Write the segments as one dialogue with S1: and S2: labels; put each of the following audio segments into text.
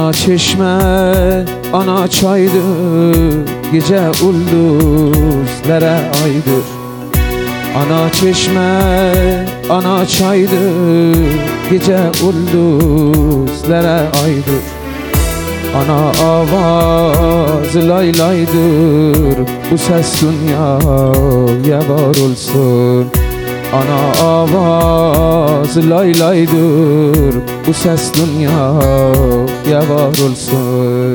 S1: Ana çeşme, ana çaydır, gece ulduzlara aydır. Ana çeşme, ana çaydır, gece ulduzlara aydır. Ana avaz lay laydır, bu ses dünyaya var olsun. Ana avaz lay laydır, bu ses dünyaya var olsun.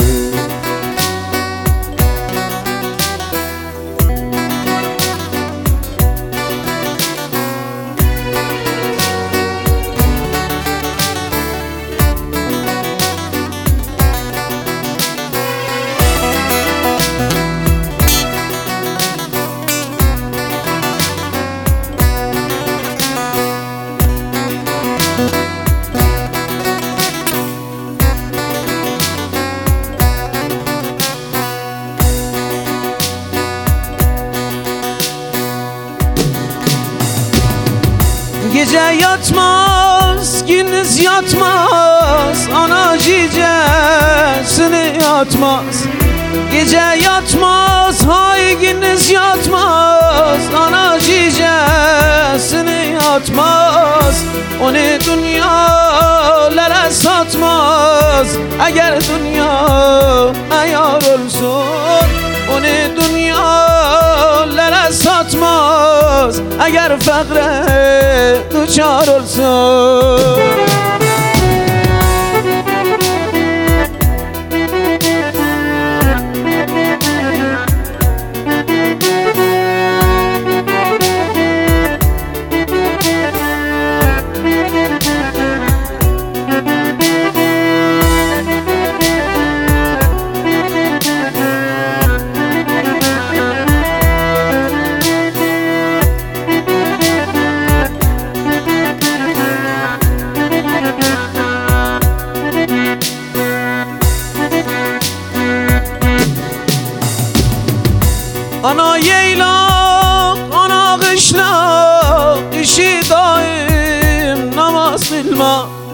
S2: Gece yatmaz, gündüz yatmaz, ana cicesini yatmaz. Gece yatmaz, hay gündüz yatmaz, ana cicesini yatmaz. Onu dünyalara satmaz, eğer dünya ayar olsun. Onu dünyalara satmaz, eğer fəqrə düçar olsun. Ana yeylak, ana kışlak, işi daim namaz bilmek.